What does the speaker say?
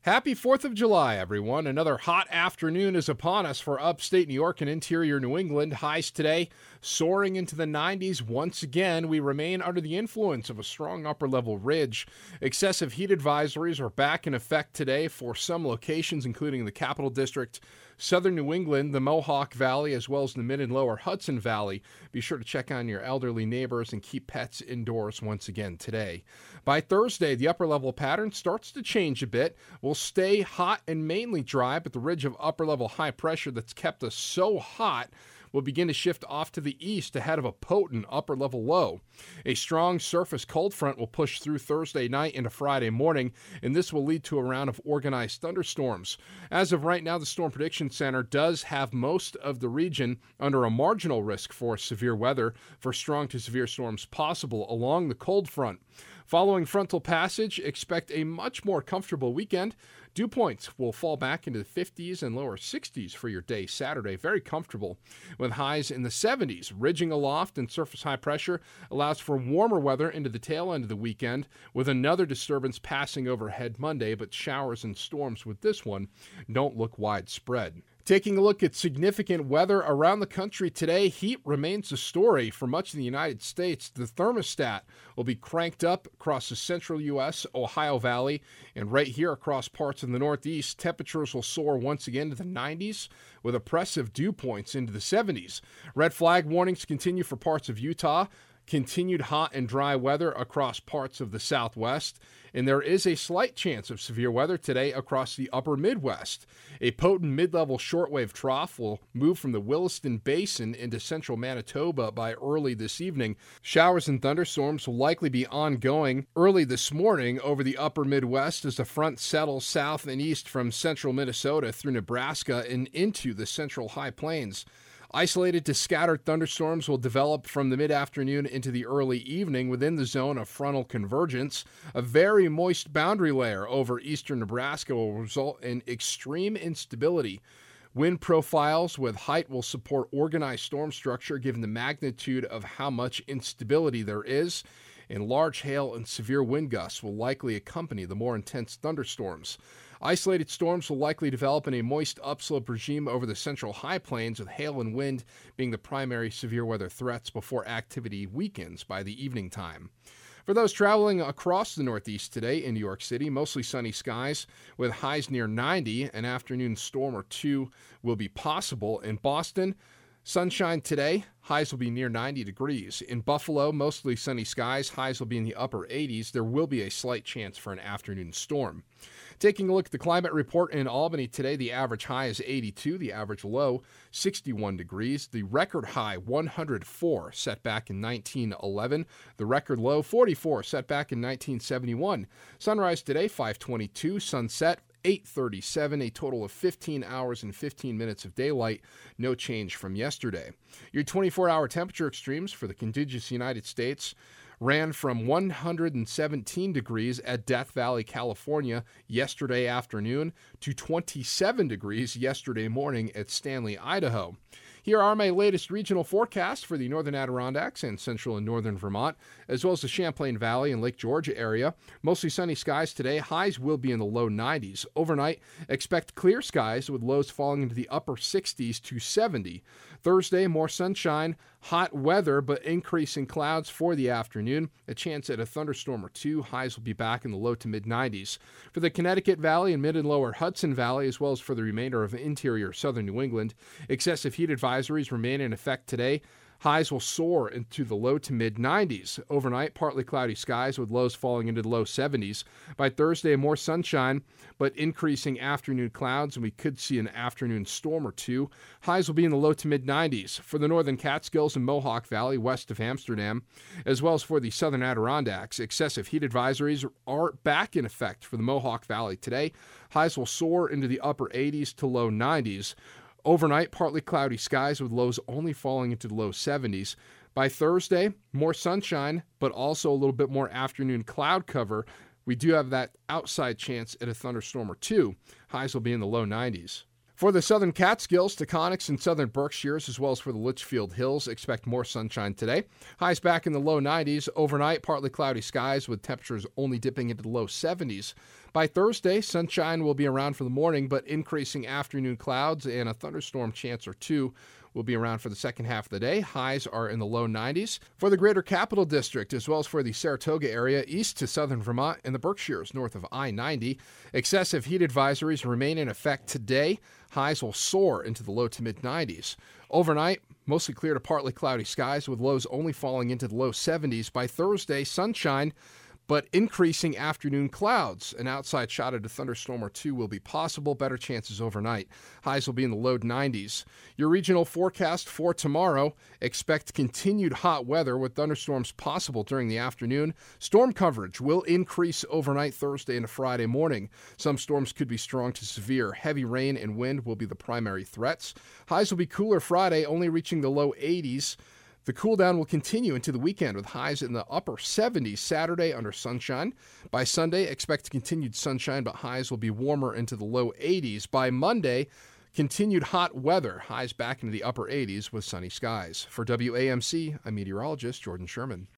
Happy 4th of July, everyone. Another hot afternoon is upon us for upstate New York and interior New England. Highs today soaring into the 90s. Once again, we remain under the influence of a strong upper-level ridge. Excessive heat advisories are back in effect today for some locations, including the Capital District, southern New England, the Mohawk Valley, as well as the mid and lower Hudson Valley. Be sure to check on your elderly neighbors and keep pets indoors once again today. By Thursday, the upper-level pattern starts to change a bit. We'll stay hot and mainly dry, but the ridge of upper-level high pressure that's kept us so hot will begin to shift off to the east ahead of a potent upper-level low. A strong surface cold front will push through Thursday night into Friday morning, and this will lead to a round of organized thunderstorms. As of right now, the Storm Prediction Center does have most of the region under a marginal risk for severe weather, for strong to severe storms possible along the cold front. Following frontal passage, expect a much more comfortable weekend. Dew points will fall back into the 50s and lower 60s for your day Saturday. Very comfortable with highs in the 70s. Ridging aloft and surface high pressure allows for warmer weather into the tail end of the weekend, with another disturbance passing overhead Monday, but showers and storms with this one don't look widespread. Taking a look at significant weather around the country today, heat remains the story for much of the United States. The thermostat will be cranked up across the central U.S., Ohio Valley, and right here across parts of the Northeast. Temperatures will soar once again to the 90s with oppressive dew points into the 70s. Red flag warnings continue for parts of Utah. Continued hot and dry weather across parts of the Southwest, and there is a slight chance of severe weather today across the upper Midwest. A potent mid-level shortwave trough will move from the Williston Basin into central Manitoba by early this evening. Showers and thunderstorms will likely be ongoing early this morning over the upper Midwest as the front settles south and east from central Minnesota through Nebraska and into the central High Plains. Isolated to scattered thunderstorms will develop from the mid-afternoon into the early evening within the zone of frontal convergence. A very moist boundary layer over eastern Nebraska will result in extreme instability. Wind profiles with height will support organized storm structure given the magnitude of how much instability there is, and large hail and severe wind gusts will likely accompany the more intense thunderstorms. Isolated storms will likely develop in a moist upslope regime over the central high plains, with hail and wind being the primary severe weather threats before activity weakens by the evening time. For those traveling across the Northeast today in New York City, mostly sunny skies with highs near 90. An afternoon storm or two will be possible. In Boston, sunshine today, highs will be near 90 degrees. In Buffalo, mostly sunny skies, highs will be in the upper 80s. There will be a slight chance for an afternoon storm. Taking a look at the climate report in Albany today, the average high is 82, the average low 61 degrees. The record high 104 set back in 1911, the record low 44 set back in 1971. Sunrise today 5:22, sunset 8:37, a total of 15 hours and 15 minutes of daylight, no change from yesterday. Your 24-hour temperature extremes for the contiguous United States ran from 117 degrees at Death Valley, California yesterday afternoon to 27 degrees yesterday morning at Stanley, Idaho. Here are my latest regional forecasts for the northern Adirondacks and central and northern Vermont, as well as the Champlain Valley and Lake Georgia area. Mostly sunny skies today. Highs will be in the low 90s. Overnight, expect clear skies with lows falling into the upper 60s to 70. Thursday, more sunshine, hot weather, but increasing clouds for the afternoon. A chance at a thunderstorm or two. Highs will be back in the low to mid-90s. For the Connecticut Valley and mid and lower Hudson Valley, as well as for the remainder of interior southern New England, excessive heat advisories remain in effect today. Highs will soar into the low to mid-90s. Overnight, partly cloudy skies with lows falling into the low 70s. By Thursday, more sunshine, but increasing afternoon clouds, and we could see an afternoon storm or two. Highs will be in the low to mid-90s. For the northern Catskills and Mohawk Valley west of Amsterdam, as well as for the southern Adirondacks, excessive heat advisories are back in effect for the Mohawk Valley today. Highs will soar into the upper 80s to low 90s. Overnight, partly cloudy skies with lows only falling into the low 70s. By Thursday, more sunshine, but also a little bit more afternoon cloud cover. We do have that outside chance at a thunderstorm or two. Highs will be in the low 90s. For the southern Catskills, Taconics, and southern Berkshires, as well as for the Litchfield Hills, expect more sunshine today. Highs back in the low 90s. Overnight, partly cloudy skies with temperatures only dipping into the low 70s. By Thursday, sunshine will be around for the morning, but increasing afternoon clouds and a thunderstorm chance or two will be around for the second half of the day. Highs are in the low 90s. For the Greater Capital District, as well as for the Saratoga area, east to southern Vermont, and the Berkshires north of I-90, excessive heat advisories remain in effect today. Highs will soar into the low to mid-90s. Overnight, mostly clear to partly cloudy skies with lows only falling into the low 70s. By Thursday, sunshine, but increasing afternoon clouds. An outside shot at a thunderstorm or two will be possible. Better chances overnight. Highs will be in the low 90s. Your regional forecast for tomorrow: expect continued hot weather with thunderstorms possible during the afternoon. Storm coverage will increase overnight Thursday into Friday morning. Some storms could be strong to severe. Heavy rain and wind will be the primary threats. Highs will be cooler Friday, only reaching the low 80s. The cool down will continue into the weekend with highs in the upper 70s Saturday under sunshine. By Sunday, expect continued sunshine, but highs will be warmer into the low 80s. By Monday, continued hot weather, highs back into the upper 80s with sunny skies. For WAMC, I'm meteorologist Jordan Sherman.